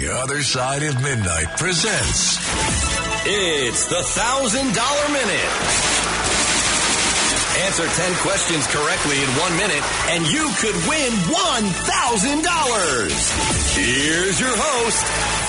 The Other Side of Midnight presents. It's the $1,000 Minute. Answer 10 questions correctly in 1 minute, and you could win $1,000. Here's your host,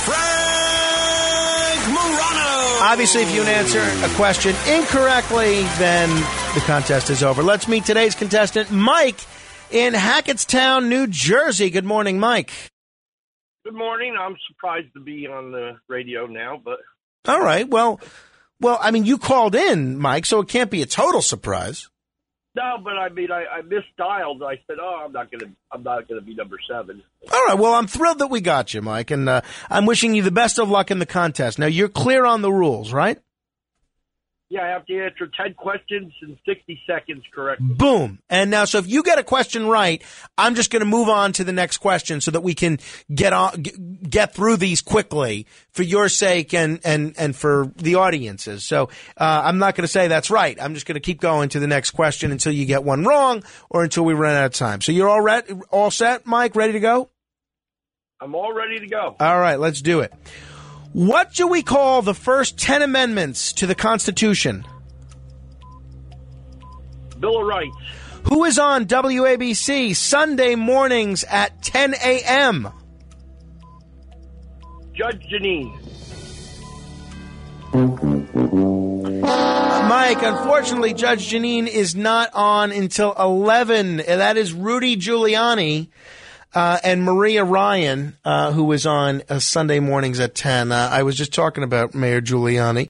Frank Morano. Obviously, if you answer a question incorrectly, then the contest is over. Let's meet today's contestant, Mike, in Hackettstown, New Jersey. Good morning, Mike. Good morning. I'm surprised to be on the radio now, but... All right. Well, I mean, you called in, Mike, so it can't be a total surprise. No, but I mean, I misdialed. I said, I'm not gonna be number 7. All right. Well, I'm thrilled that we got you, Mike, and I'm wishing you the best of luck in the contest. Now, you're clear on the rules, right? Yeah, I have to answer 10 questions in 60 seconds correctly. Boom. And now, so if you get a question right, I'm just going to move on to the next question so that we can get through these quickly for your sake and for the audiences. So I'm not going to say that's right. I'm just going to keep going to the next question until you get one wrong or until we run out of time. So you're all set, Mike? Ready to go? I'm all ready to go. All right, let's do it. What do we call the first 10 amendments to the Constitution? Bill of Rights. Who is on WABC Sunday mornings at 10 a.m.? Judge Jeanine. Mike, unfortunately, Judge Jeanine is not on until 11. That is Rudy Giuliani. And Maria Ryan, who was on Sunday mornings at 10. I was just talking about Mayor Giuliani.